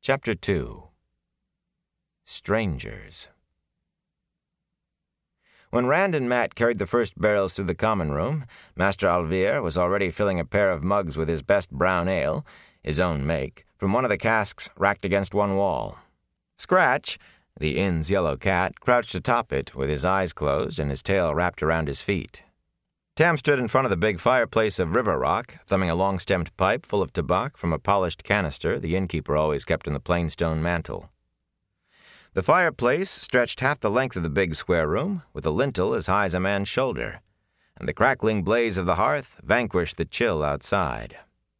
Chapter 2. Strangers. When Rand and Matt carried the first barrels through the common room, Master Alvier was already filling a pair of mugs with his best brown ale, his own make, from one of the casks racked against one wall. Scratch, the inn's yellow cat, crouched atop it with his eyes closed and his tail wrapped around his feet. Tam stood in front of the big fireplace of river rock, thumbing a long-stemmed pipe full of tobacco from a polished canister the innkeeper always kept in the plain stone mantel. The fireplace stretched half the length of the big square room, with a lintel as high as a man's shoulder, and the crackling blaze of the hearth vanquished the chill outside.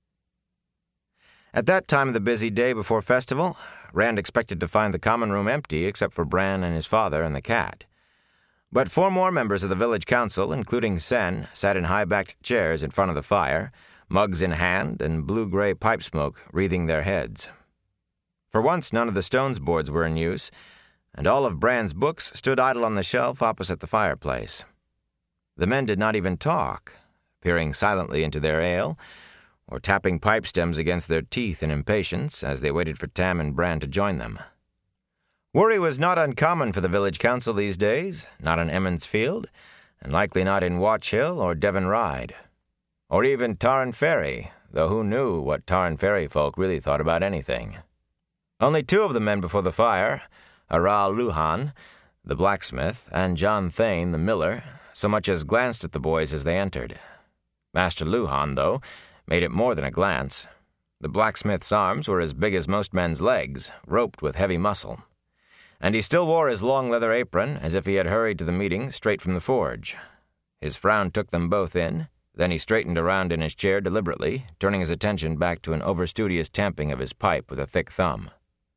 At that time of the busy day before festival, Rand expected to find the common room empty except for Bran and his father and the cat. But 4 more members of the village council, including Sen, sat in high-backed chairs in front of the fire, mugs in hand and blue-gray pipe smoke wreathing their heads. For once, none of the stone's boards were in use, and all of Bran's books stood idle on the shelf opposite the fireplace. The men did not even talk, peering silently into their ale, or tapping pipe stems against their teeth in impatience as they waited for Tam and Bran to join them. Worry was not uncommon for the village council these days, not on Emond's Field, and likely not in Watch Hill or Devon Ride, or even Tarn Ferry, though who knew what Tarn Ferry folk really thought about anything. Only 2 of the men before the fire, Aral Luhan, the blacksmith, and John Thane, the miller, so much as glanced at the boys as they entered. Master Luhan, though, made it more than a glance. The blacksmith's arms were as big as most men's legs, roped with heavy muscle, and he still wore his long leather apron as if he had hurried to the meeting straight from the forge. His frown took them both in, then he straightened around in his chair deliberately, turning his attention back to an overstudious tamping of his pipe with a thick thumb.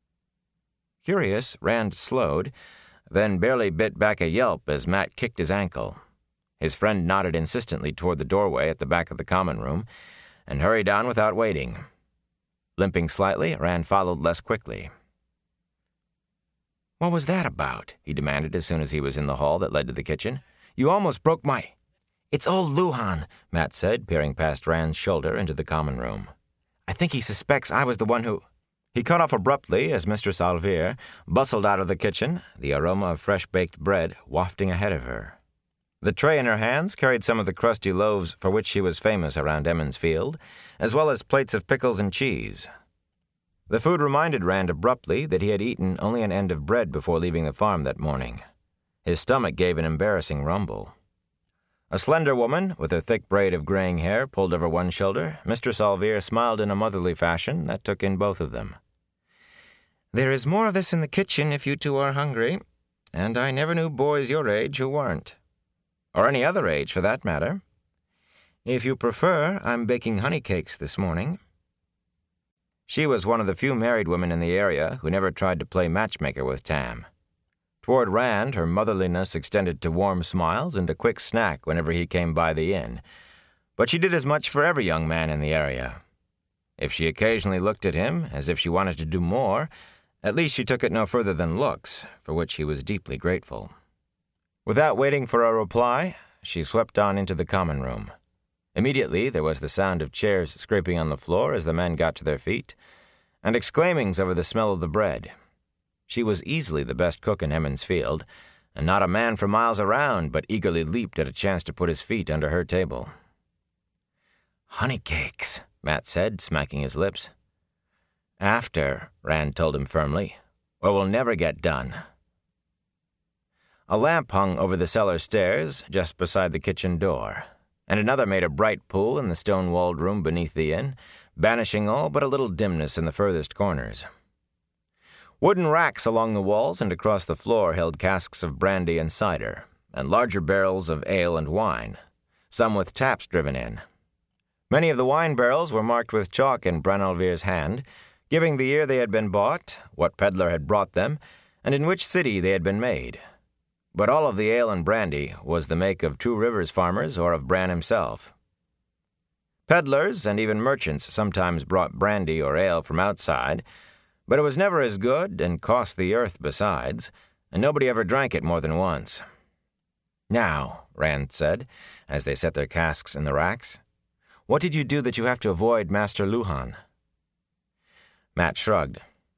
Curious, Rand slowed, then barely bit back a yelp as Matt kicked his ankle. His friend nodded insistently toward the doorway at the back of the common room, and hurried on without waiting. Limping slightly, Rand followed less quickly. "What was that about?" he demanded as soon as he was in the hall that led to the kitchen. "You almost broke my—" "It's old Luhan," Matt said, peering past Rand's shoulder into the common room. "I think he suspects I was the one who—" He cut off abruptly as Mistress Alvier bustled out of the kitchen, the aroma of fresh-baked bread wafting ahead of her. The tray in her hands carried some of the crusty loaves for which she was famous around Emond's Field, as well as plates of pickles and cheese. The food reminded Rand abruptly that he had eaten only an end of bread before leaving the farm that morning. His stomach gave an embarrassing rumble. A slender woman, with her thick braid of graying hair pulled over one shoulder, Mistress Alvier smiled in a motherly fashion that took in both of them. "There is more of this in the kitchen if you 2 are hungry, and I never knew boys your age who weren't. Or any other age, for that matter. If you prefer, I'm baking honey cakes this morning." She was one of the few married women in the area who never tried to play matchmaker with Tam. Toward Rand, her motherliness extended to warm smiles and a quick snack whenever he came by the inn, but she did as much for every young man in the area. If she occasionally looked at him as if she wanted to do more, at least she took it no further than looks, for which he was deeply grateful. Without waiting for a reply, she swept on into the common room. Immediately there was the sound of chairs scraping on the floor as the men got to their feet, and exclaimings over the smell of the bread. She was easily the best cook in Emond's Field, and not a man for miles around but eagerly leaped at a chance to put his feet under her table. "Honey cakes," Matt said, smacking his lips. "After," Rand told him firmly, "or we'll never get done." A lamp hung over the cellar stairs just beside the kitchen door, and another made a bright pool in the stone-walled room beneath the inn, banishing all but a little dimness in the furthest corners. Wooden racks along the walls and across the floor held casks of brandy and cider, and larger barrels of ale and wine, some with taps driven in. Many of the wine barrels were marked with chalk in Bran Alvier's hand, giving the year they had been bought, what peddler had brought them, and in which city they had been made. But all of the ale and brandy was the make of Two Rivers farmers or of Bran himself. Peddlers and even merchants sometimes brought brandy or ale from outside, but it was never as good and cost the earth besides, and nobody ever drank it more than once. "Now," Rand said, as they set their casks in the racks, "what did you do that you have to avoid Master Luhan?" Matt shrugged.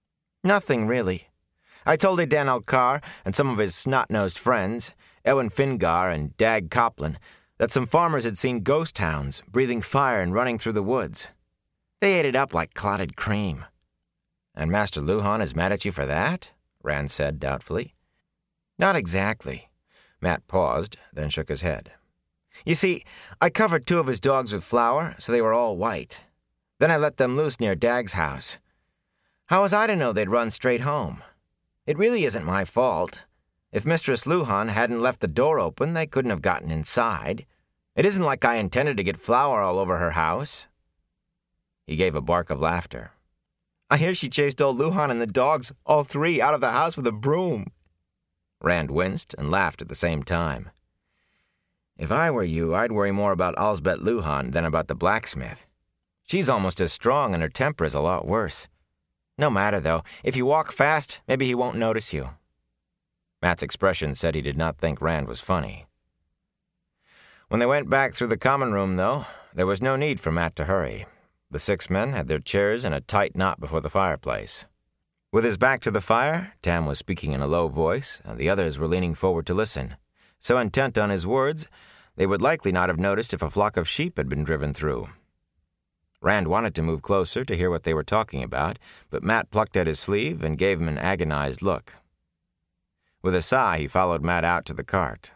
Nothing, really. I told Dan Alcar and some of his snot-nosed friends, Ewan Fingar and Dag Coplin, that some farmers had seen ghost hounds breathing fire and running through the woods. They ate it up like clotted cream. And Master Luhan is mad at you for that? Rand said doubtfully. Not exactly. Matt paused, then shook his head. You see, I covered 2 of his dogs with flour, so they were all white. Then I let them loose near Dag's house. How was I to know they'd run straight home? It really isn't my fault. If Mistress Luhan hadn't left the door open, they couldn't have gotten inside. It isn't like I intended to get flour all over her house. He gave a bark of laughter. I hear she chased old Luhan and the dogs, all 3, out of the house with a broom. Rand winced and laughed at the same time. If I were you, I'd worry more about Alsbet Luhan than about the blacksmith. She's almost as strong and her temper is a lot worse. No matter, though. If you walk fast, maybe he won't notice you. Matt's expression said he did not think Rand was funny. When they went back through the common room, though, there was no need for Matt to hurry. The 6 men had their chairs in a tight knot before the fireplace. With his back to the fire, Tam was speaking in a low voice, and the others were leaning forward to listen, so intent on his words they would likely not have noticed if a flock of sheep had been driven through. Rand wanted to move closer to hear what they were talking about, but Matt plucked at his sleeve and gave him an agonized look. With a sigh, he followed Matt out to the cart.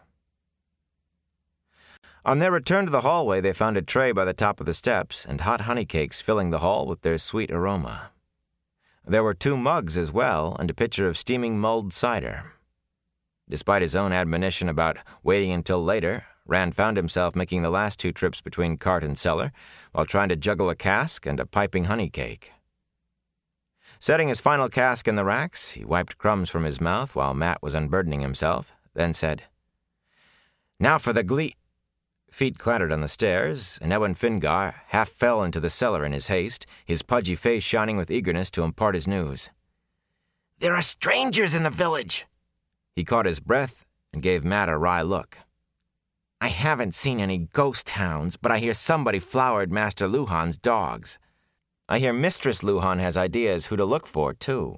On their return to the hallway, they found a tray by the top of the steps and hot honey cakes filling the hall with their sweet aroma. There were 2 mugs as well and a pitcher of steaming mulled cider. Despite his own admonition about waiting until later, Rand found himself making the last 2 trips between cart and cellar while trying to juggle a cask and a piping honey cake. Setting his final cask in the racks, he wiped crumbs from his mouth while Matt was unburdening himself, then said, Now for the glee... Feet clattered on the stairs, and Ewan Fingar half fell into the cellar in his haste, his pudgy face shining with eagerness to impart his news. There are strangers in the village! He caught his breath and gave Matt a wry look. I haven't seen any ghost hounds, but I hear somebody floured Master Luhan's dogs. I hear Mistress Luhan has ideas who to look for, too.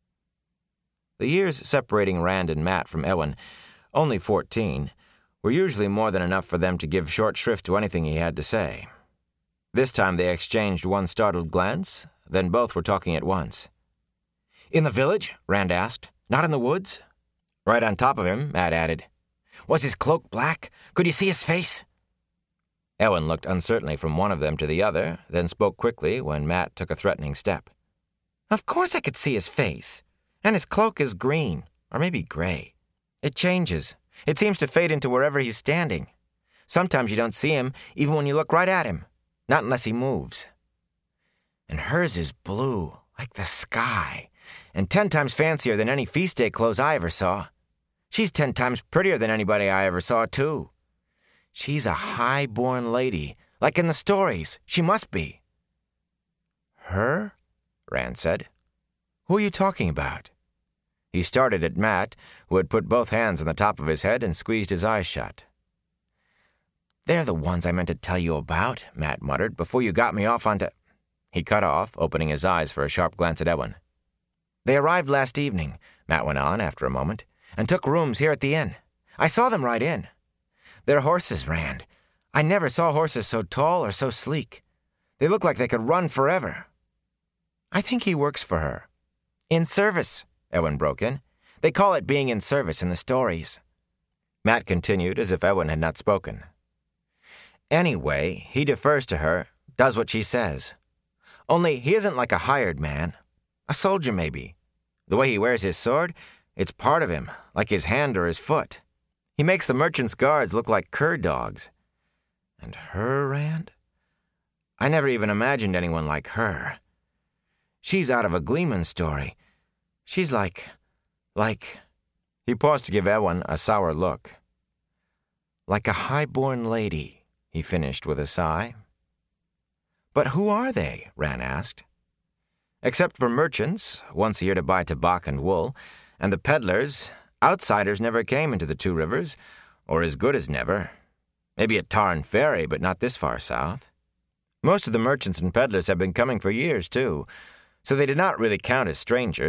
The years separating Rand and Matt from Ewan, only 14, were usually more than enough for them to give short shrift to anything he had to say. This time they exchanged one startled glance, then both were talking at once. In the village? Rand asked. Not in the woods? Right on top of him, Matt added. Was his cloak black? Could you see his face? Ewan looked uncertainly from one of them to the other, then spoke quickly when Matt took a threatening step. Of course I could see his face. And his cloak is green, or maybe gray. It changes. It seems to fade into wherever he's standing. Sometimes you don't see him, even when you look right at him. Not unless he moves. And hers is blue, like the sky, and 10 times fancier than any feast day clothes I ever saw. She's 10 times prettier than anybody I ever saw, too. She's a high-born lady, like in the stories. She must be. Her? Rand said. Who are you talking about? He started at Matt, who had put both hands on the top of his head and squeezed his eyes shut. They're the ones I meant to tell you about, Matt muttered, before you got me off onto... He cut off, opening his eyes for a sharp glance at Ewan. They arrived last evening, Matt went on after a moment, and took rooms here at the inn. I saw them right in. They're horses, Rand. I never saw horses so tall or so sleek. They look like they could run forever. I think he works for her. In service, Ewan broke in. They call it being in service in the stories. Matt continued as if Ewan had not spoken. Anyway, he defers to her, does what she says. Only he isn't like a hired man. A soldier, maybe. The way he wears his sword, it's part of him, like his hand or his foot. He makes the merchant's guards look like cur dogs. And her, Rand? I never even imagined anyone like her. She's out of a Gleeman story. She's like... He paused to give Ewan a sour look. Like a high-born lady, he finished with a sigh. But who are they? Rand asked. Except for merchants, once a year to buy tobacco and wool, and the peddlers, outsiders never came into the 2 Rivers, or as good as never. Maybe at Tarn Ferry, but not this far south. Most of the merchants and peddlers have been coming for years, too, so they did not really count as strangers,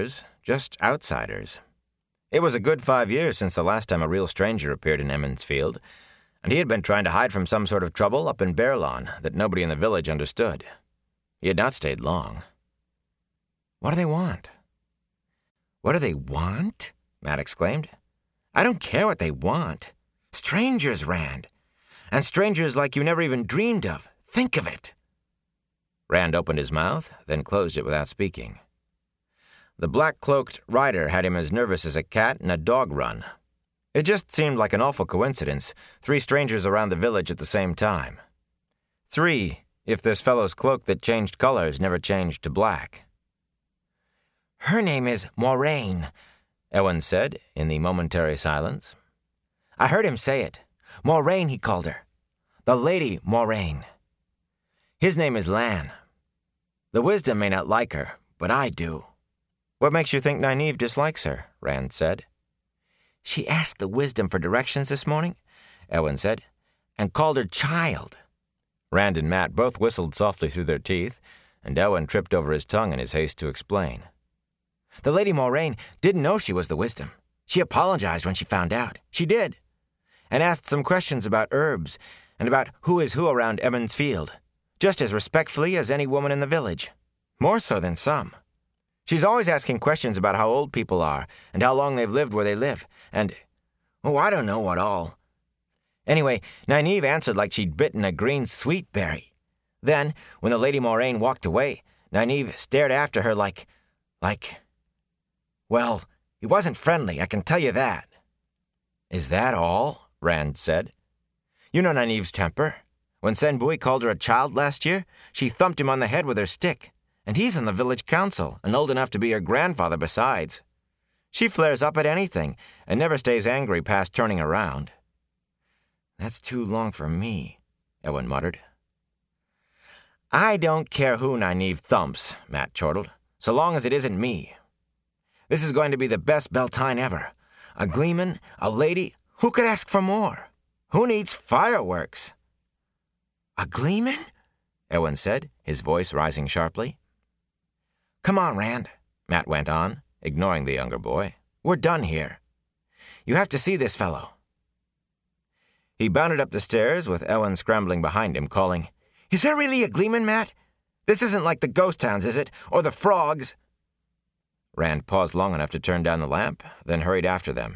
just outsiders. It was a good 5 years since the last time a real stranger appeared in Emmonsfield, and he had been trying to hide from some sort of trouble up in Bearlawn that nobody in the village understood. He had not stayed long. What do they want? What do they want? Matt exclaimed. I don't care what they want. Strangers, Rand. And strangers like you never even dreamed of. Think of it. Rand opened his mouth, then closed it without speaking. The black-cloaked rider had him as nervous as a cat in a dog run. It just seemed like an awful coincidence, 3 strangers around the village at the same time. 3, if this fellow's cloak that changed colors never changed to black. Her name is Moraine, Ewan said in the momentary silence. I heard him say it. Moraine, he called her. The Lady Moraine. His name is Lan. The Wisdom may not like her, but I do. What makes you think Nynaeve dislikes her? Rand said. She asked the Wisdom for directions this morning, Ewan said, and called her child. Rand and Matt both whistled softly through their teeth, and Ewan tripped over his tongue in his haste to explain. The Lady Moraine didn't know she was the Wisdom. She apologized when she found out. She did. And asked some questions about herbs and about who is who around Emmonsfield, just as respectfully as any woman in the village. More so than some. She's always asking questions about how old people are and how long they've lived where they live, and, I don't know what all. Anyway, Nynaeve answered like she'd bitten a green sweet berry. Then, when the Lady Moraine walked away, Nynaeve stared after her like, well, he wasn't friendly, I can tell you that. Is that all? Rand said. You know Nynaeve's temper. When Senbui called her a child last year, she thumped him on the head with her stick. And he's in the village council, and old enough to be her grandfather besides. She flares up at anything, and never stays angry past turning around. That's too long for me, Ewan muttered. I don't care who Nynaeve thumps, Matt chortled, so long as it isn't me. This is going to be the best Beltane ever. A gleeman, a lady, who could ask for more? Who needs fireworks? A gleeman? Ewan said, his voice rising sharply. Come on, Rand, Matt went on, ignoring the younger boy. We're done here. You have to see this fellow. He bounded up the stairs with Ewan scrambling behind him, calling, Is there really a gleeman, Matt? This isn't like the ghost towns, is it? Or the frogs? Rand paused long enough to turn down the lamp, then hurried after them.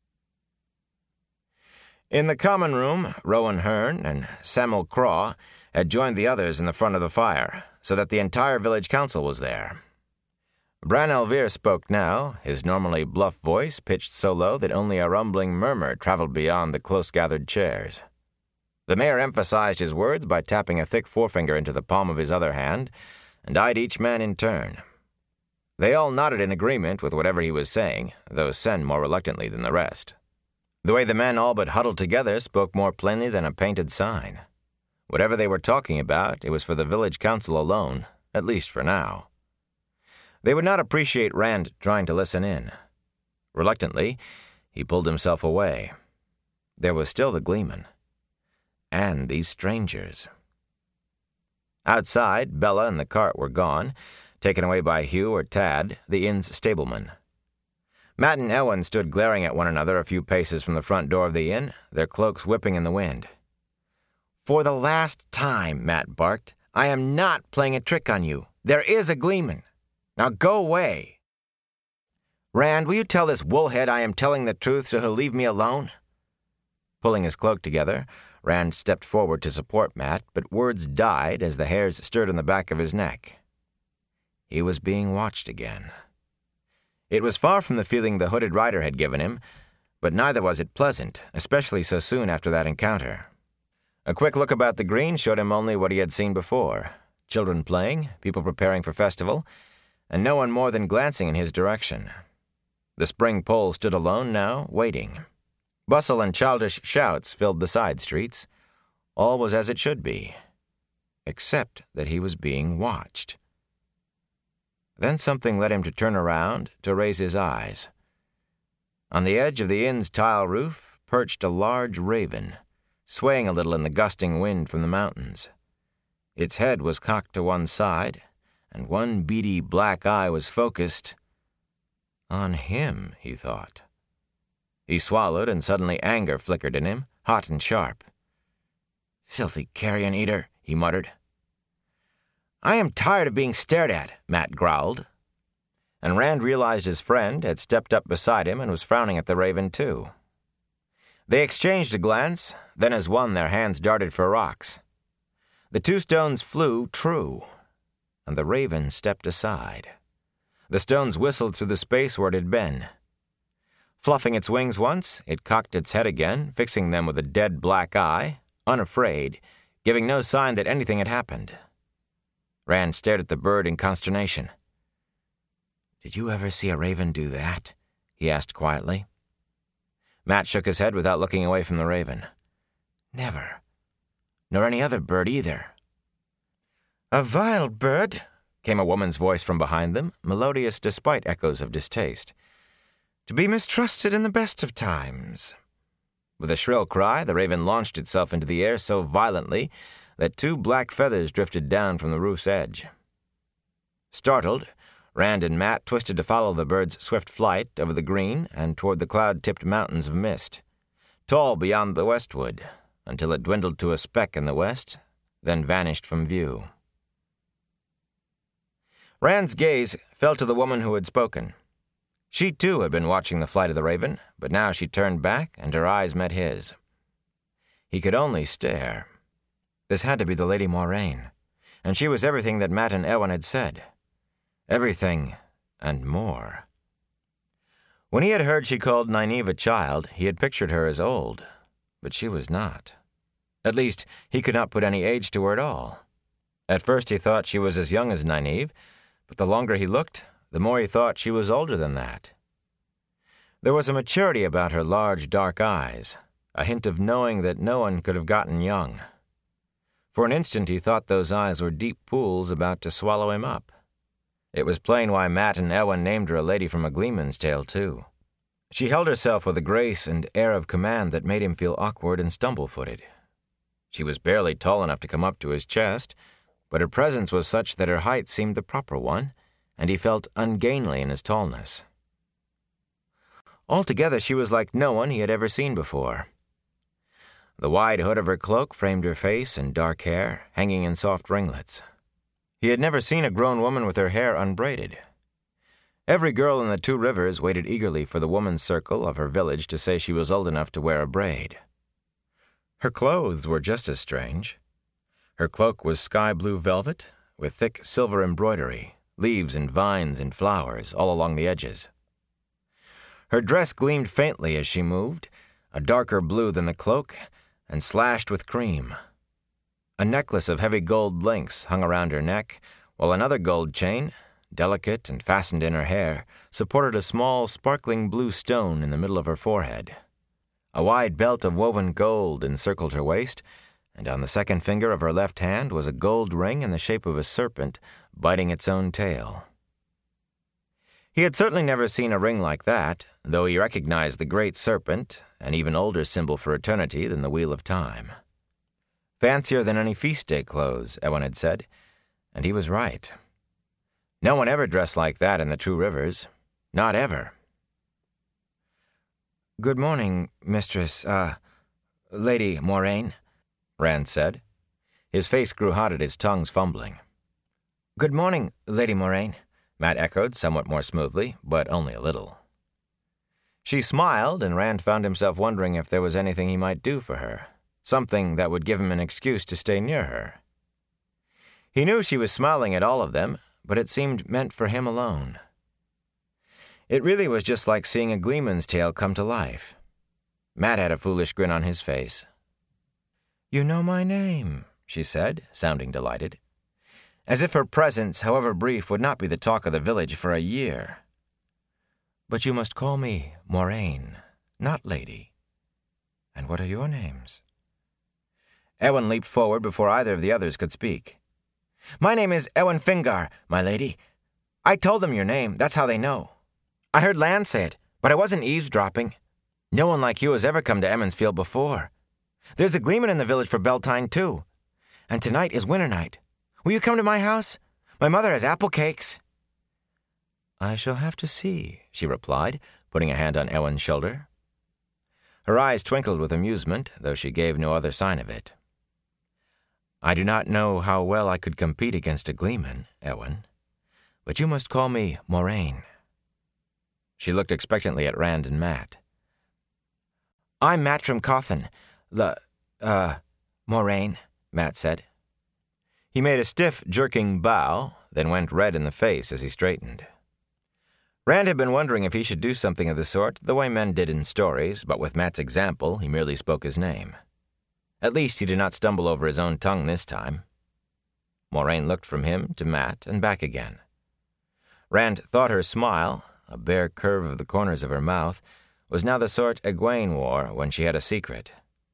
In the common room, Rowan Hearn and Samuel Craw had joined the others in the front of the fire, so that the entire village council was there. Bran Elvir spoke now, his normally bluff voice pitched so low that only a rumbling murmur traveled beyond the close-gathered chairs. The mayor emphasized his words by tapping a thick forefinger into the palm of his other hand, and eyed each man in turn. They all nodded in agreement with whatever he was saying, though Sen more reluctantly than the rest. The way the men all but huddled together spoke more plainly than a painted sign. Whatever they were talking about, it was for the village council alone, at least for now. They would not appreciate Rand trying to listen in. Reluctantly, he pulled himself away. There was still the gleeman. And these strangers. Outside, Bella and the cart were gone, taken away by Hugh or Tad, the inn's stableman. Matt and Ewan stood glaring at one another a few paces from the front door of the inn, their cloaks whipping in the wind. For the last time, Matt barked, I am not playing a trick on you. There is a gleeman. Now go away. Rand, will you tell this woolhead I am telling the truth so he'll leave me alone? Pulling his cloak together, Rand stepped forward to support Matt, but words died as the hairs stirred on the back of his neck. He was being watched again. It was far from the feeling the hooded rider had given him, but neither was it pleasant, especially so soon after that encounter. A quick look about the green showed him only what he had seen before. Children playing, people preparing for festival, and no one more than glancing in his direction. The spring pole stood alone now, waiting. Bustle and childish shouts filled the side streets. All was as it should be, except that he was being watched. Then something led him to turn around, to raise his eyes. On the edge of the inn's tile roof perched a large raven, swaying a little in the gusting wind from the mountains. Its head was cocked to one side, and one beady black eye was focused. On him, he thought. He swallowed, and suddenly anger flickered in him, hot and sharp. "Filthy carrion eater," he muttered. "I am tired of being stared at," Matt growled. And Rand realized his friend had stepped up beside him and was frowning at the raven, too. They exchanged a glance, then as one their hands darted for rocks. The two stones flew true, and the raven stepped aside. The stones whistled through the space where it had been. Fluffing its wings once, it cocked its head again, fixing them with a dead black eye, unafraid, giving no sign that anything had happened. Rand stared at the bird in consternation. "Did you ever see a raven do that?" he asked quietly. Matt shook his head without looking away from the raven. "Never. Nor any other bird either." "A vile bird," came a woman's voice from behind them, melodious despite echoes of distaste. "To be mistrusted in the best of times." With a shrill cry, the raven launched itself into the air so violently that 2 black feathers drifted down from the roof's edge. Startled, Rand and Matt twisted to follow the bird's swift flight over the green and toward the cloud-tipped mountains of mist, tall beyond the westwood, until it dwindled to a speck in the west, then vanished from view. Rand's gaze fell to the woman who had spoken. She, too, had been watching the flight of the raven, but now she turned back and her eyes met his. He could only stare. This had to be the Lady Moraine, and she was everything that Matt and Eowyn had said. Everything and more. When he had heard she called Nynaeve a child, he had pictured her as old, but she was not. At least, he could not put any age to her at all. At first he thought she was as young as Nynaeve, but the longer he looked, the more he thought she was older than that. There was a maturity about her large, dark eyes, a hint of knowing that no one could have gotten young. For an instant he thought those eyes were deep pools about to swallow him up. It was plain why Matt and Eowyn named her a lady from a Gleeman's Tale, too. She held herself with a grace and air of command that made him feel awkward and stumble-footed. She was barely tall enough to come up to his chest, but her presence was such that her height seemed the proper one, and he felt ungainly in his tallness. Altogether, she was like no one he had ever seen before. The wide hood of her cloak framed her face and dark hair, hanging in soft ringlets. He had never seen a grown woman with her hair unbraided. Every girl in the 2 Rivers waited eagerly for the woman's circle of her village to say she was old enough to wear a braid. Her clothes were just as strange. Her cloak was sky-blue velvet, with thick silver embroidery, leaves and vines and flowers all along the edges. Her dress gleamed faintly as she moved, a darker blue than the cloak, and slashed with cream. A necklace of heavy gold links hung around her neck, while another gold chain, delicate and fastened in her hair, supported a small, sparkling blue stone in the middle of her forehead. A wide belt of woven gold encircled her waist, and on the second finger of her left hand was a gold ring in the shape of a serpent biting its own tail. He had certainly never seen a ring like that, though he recognized the great serpent, an even older symbol for eternity than the Wheel of Time. Fancier than any feast day clothes, Eowyn had said, and he was right. No one ever dressed like that in the 2 Rivers. Not ever. "Good morning, Lady Moraine," Rand said. His face grew hot at his tongue's fumbling. "Good morning, Lady Moraine," Matt echoed somewhat more smoothly, but only a little. She smiled, and Rand found himself wondering if there was anything he might do for her, something that would give him an excuse to stay near her. He knew she was smiling at all of them, but it seemed meant for him alone. It really was just like seeing a Gleeman's Tale come to life. Matt had a foolish grin on his face. "You know my name," she said, sounding delighted. As if her presence, however brief, would not be the talk of the village for a year. "But you must call me Moraine, not Lady. And what are your names?" Eowyn leaped forward before either of the others could speak. "My name is Eowyn Fingar, my lady. I told them your name, that's how they know. I heard Lan say it, but I wasn't eavesdropping. No one like you has ever come to Emmonsfield before. There's a Gleeman in the village for Beltane, too. And tonight is winter night. Will you come to my house? My mother has apple cakes." I shall have to see, she replied, putting a hand on Eowyn's shoulder. Her eyes twinkled with amusement, though she gave no other sign of it. I do not know how well I could compete against a gleeman, Eowyn, but you must call me Moraine. She looked expectantly at Rand and Mat. I'm Mat from Cawthon. Moraine, Mat said. He made a stiff, jerking bow, then went red in the face as he straightened. Rand had been wondering if he should do something of the sort, the way men did in stories, but with Mat's example, he merely spoke his name. At least he did not stumble over his own tongue this time. Moraine looked from him to Mat and back again. Rand thought her smile, a bare curve of the corners of her mouth, was now the sort Egwene wore when she had a secret.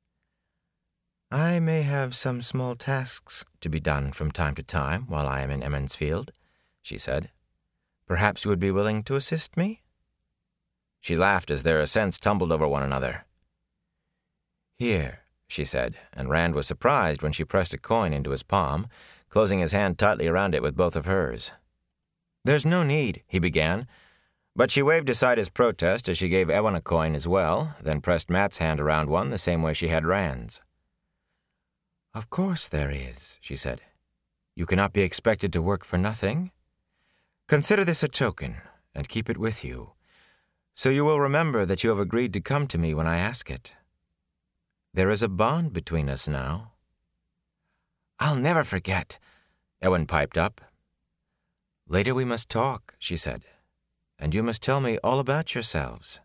I may have some small tasks to be done from time to time while I am in Emond's Field, she said. Perhaps you would be willing to assist me? She laughed as their assents tumbled over one another. Here, she said, and Rand was surprised when she pressed a coin into his palm, closing his hand tightly around it with both of hers. There's no need, he began, but she waved aside his protest as she gave Eowyn a coin as well, then pressed Mat's hand around one the same way she had Rand's. Of course there is, she said. You cannot be expected to work for nothing. Consider this a token, and keep it with you, so you will remember that you have agreed to come to me when I ask it. There is a bond between us now. I'll never forget, Eowyn piped up. Later we must talk, she said, and you must tell me all about yourselves.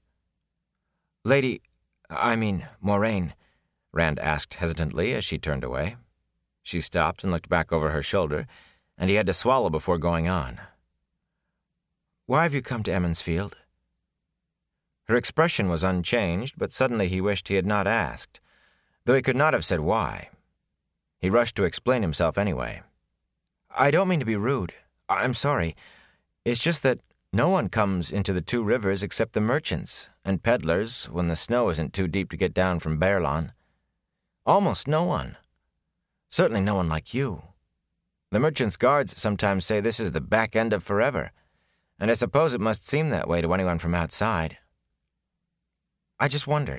Moraine, Rand asked hesitantly as she turned away. She stopped and looked back over her shoulder, and he had to swallow before going on. Why have you come to Emond's Field? Her expression was unchanged, but suddenly he wished he had not asked, though he could not have said why. He rushed to explain himself anyway. I don't mean to be rude. I'm sorry. It's just that no one comes into the Two Rivers except the merchants and peddlers when the snow isn't too deep to get down from Baerlon. Almost no one. Certainly no one like you. The merchants' guards sometimes say this is the back end of forever, and I suppose it must seem that way to anyone from outside. I just wondered.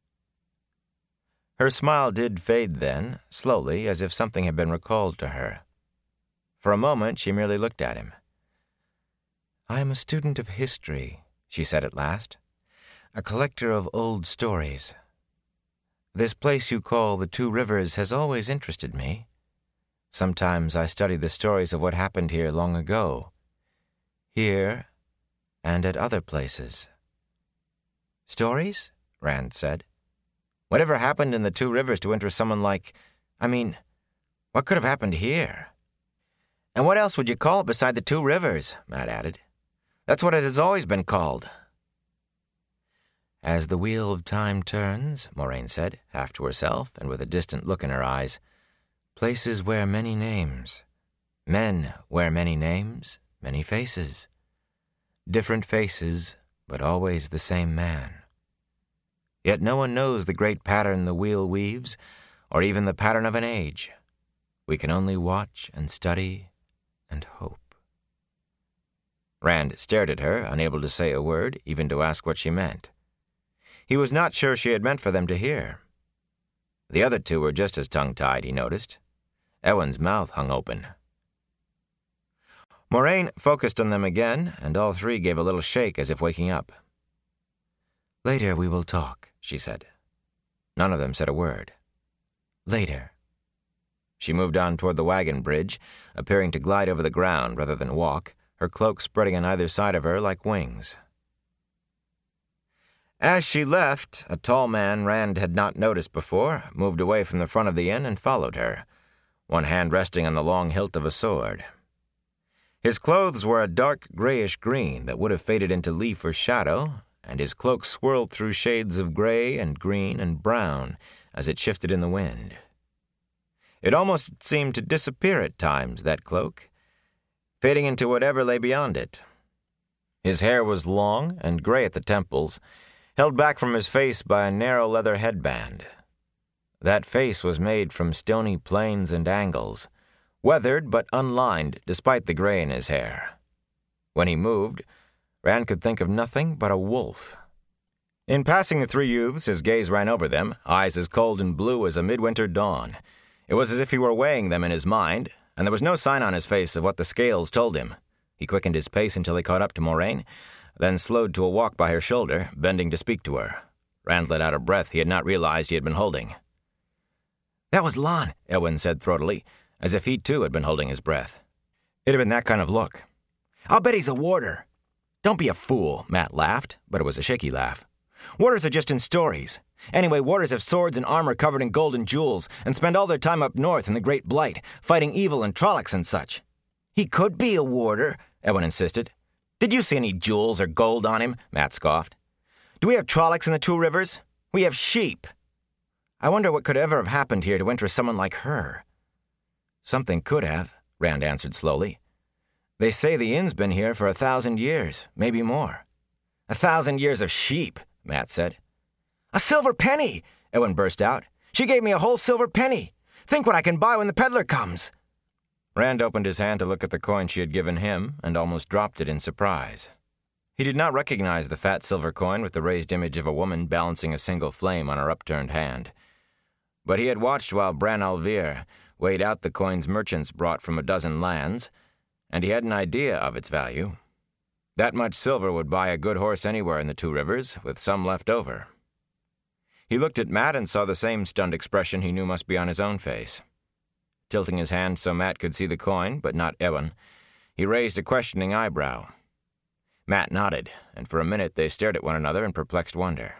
Her smile did fade then, slowly, as if something had been recalled to her. For a moment she merely looked at him. I am a student of history, she said at last, a collector of old stories. This place you call the Two Rivers has always interested me. Sometimes I study the stories of what happened here long ago, here and at other places. Stories? Rand said. Whatever happened in the Two Rivers to interest someone like... what could have happened here? And what else would you call it beside the Two Rivers? Mat added. That's what it has always been called. As the wheel of time turns, Moraine said, half to herself and with a distant look in her eyes, places wear many names. Men wear many names, many faces. Different faces, but always the same man. Yet no one knows the great pattern the wheel weaves, or even the pattern of an age. We can only watch and study and hope. Rand stared at her, unable to say a word, even to ask what she meant. He was not sure she had meant for them to hear. The other two were just as tongue-tied, he noticed. Eowyn's mouth hung open. Moraine focused on them again, and all three gave a little shake as if waking up. Later we will talk, she said. None of them said a word. Later. She moved on toward the wagon bridge, appearing to glide over the ground rather than walk, her cloak spreading on either side of her like wings. As she left, a tall man Rand had not noticed before moved away from the front of the inn and followed her, one hand resting on the long hilt of a sword. His clothes were a dark grayish-green that would have faded into leaf or shadow, and his cloak swirled through shades of gray and green and brown as it shifted in the wind. It almost seemed to disappear at times, that cloak, fading into whatever lay beyond it. His hair was long and gray at the temples, held back from his face by a narrow leather headband. That face was made from stony planes and angles, weathered but unlined despite the gray in his hair. When he moved, Rand could think of nothing but a wolf. In passing the three youths, his gaze ran over them, eyes as cold and blue as a midwinter dawn. It was as if he were weighing them in his mind, and there was no sign on his face of what the scales told him. He quickened his pace until he caught up to Moraine, then slowed to a walk by her shoulder, bending to speak to her. Rand let out a breath he had not realized he had been holding. "That was Lon," Elwyn said throatily, as if he too had been holding his breath. It had been that kind of look. "I'll bet he's a warder." "Don't be a fool," Matt laughed, but it was a shaky laugh. "Warders are just in stories. Anyway, warders have swords and armor covered in gold and jewels, and spend all their time up north in the Great Blight, fighting evil and Trollocs and such." "He could be a warder," Elwyn insisted. "Did you see any jewels or gold on him?" Matt scoffed. "Do we have Trollocs in the Two Rivers? We have sheep." "I wonder what could ever have happened here to interest someone like her." "Something could have," Rand answered slowly. "They say the inn's been here for 1,000 years, maybe more." 1,000 years of sheep," Matt said. "A silver penny!" Elwyn burst out. "She gave me a whole silver penny. Think what I can buy when the peddler comes." Rand opened his hand to look at the coin she had given him and almost dropped it in surprise. He did not recognize the fat silver coin with the raised image of a woman balancing a single flame on her upturned hand. But he had watched while Bran al'Vir weighed out the coins merchants brought from a dozen lands, and he had an idea of its value. That much silver would buy a good horse anywhere in the Two Rivers, with some left over. He looked at Matt and saw the same stunned expression he knew must be on his own face. Tilting his hand so Matt could see the coin, but not Elwyn, he raised a questioning eyebrow. Matt nodded, and for a minute they stared at one another in perplexed wonder.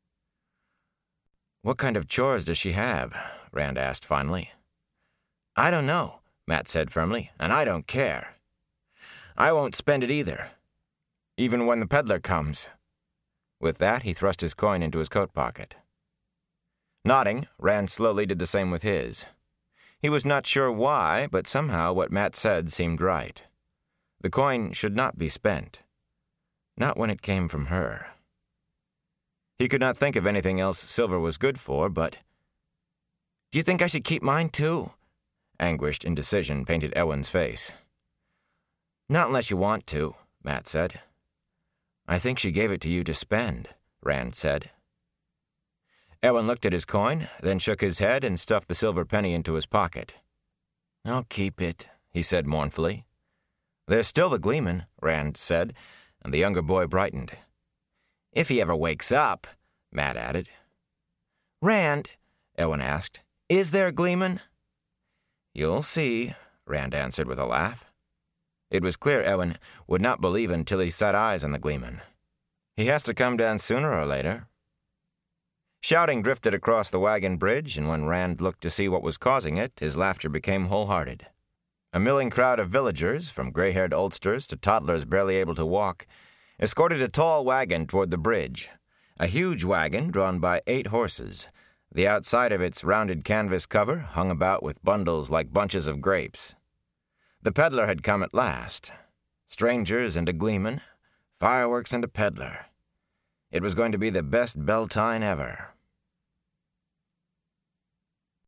"What kind of chores does she have?" Rand asked finally. "I don't know," Matt said firmly, "and I don't care. I won't spend it either, even when the peddler comes." With that, he thrust his coin into his coat pocket. Nodding, Rand slowly did the same with his. He was not sure why, but somehow what Matt said seemed right. The coin should not be spent. Not when it came from her. He could not think of anything else silver was good for, but... "Do you think I should keep mine, too?" Anguished indecision painted Elwyn's face. "Not unless you want to," Matt said. "I think she gave it to you to spend," Rand said. Elwyn looked at his coin, then shook his head and stuffed the silver penny into his pocket. "I'll keep it," he said mournfully. "There's still the Gleeman," Rand said, and the younger boy brightened. "If he ever wakes up," Matt added. "Rand," Elwyn asked, "is there a Gleeman?" "You'll see," Rand answered with a laugh. It was clear Elwyn would not believe until he set eyes on the Gleeman. "He has to come down sooner or later." Shouting drifted across the wagon bridge, and when Rand looked to see what was causing it, his laughter became wholehearted. A milling crowd of villagers, from gray-haired oldsters to toddlers barely able to walk, escorted a tall wagon toward the bridge, a huge wagon drawn by 8 horses. The outside of its rounded canvas cover hung about with bundles like bunches of grapes. The peddler had come at last. Strangers and a Gleeman, fireworks and a peddler. It was going to be the best Beltane ever.